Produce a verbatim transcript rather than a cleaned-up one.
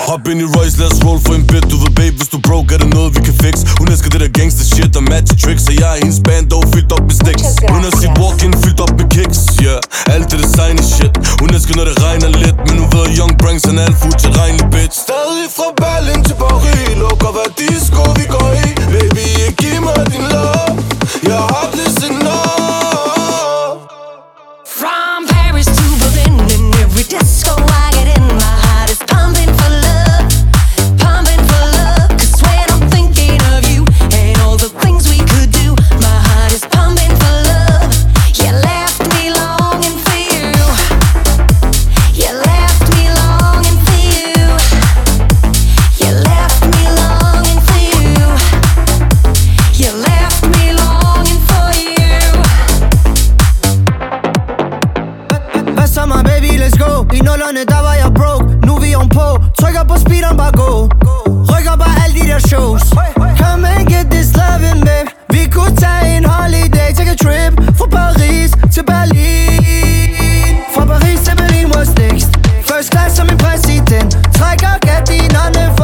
Hop ind i Royce, lad os roll for en bit. Du ved babe, hvis du broke, er det noget vi kan fix. Hun elsker det der gangster shit og match tricks. Så jeg er hendes band dog fyldt op med sticks. Hun har sit walk-in fyldt op med kicks, yeah. Alt det designer shit. Hun elsker når det regner lidt. Men hun ved Young Branks er en alt fuld til regnlig bitch. Stadig fra Berlin til Paris. Lukker hvad disco vi går i. Baby, giv mig din love. Jeg har listen up. From Paris to Berlin, in every disco I get in, my heart is pumping for love, pumping for love. Cause when I'm thinking of you and all the things we could do, my heart is pumping for love. You left me longing for you. You left me longing for you. You left me longing for you. You left me longing for you. Hvad så my baby, let's go. I nullerne der var jeg broke. Nu er vi on på. Trykker på speederen, bare gå. Rykker bare alle de der shows. Come and get this loving, babe. Vi kunne tage en holiday. Take a trip fra Paris til Berlin. Fra Paris til Berlin was next. First class som en præsident. Trækker gardinerne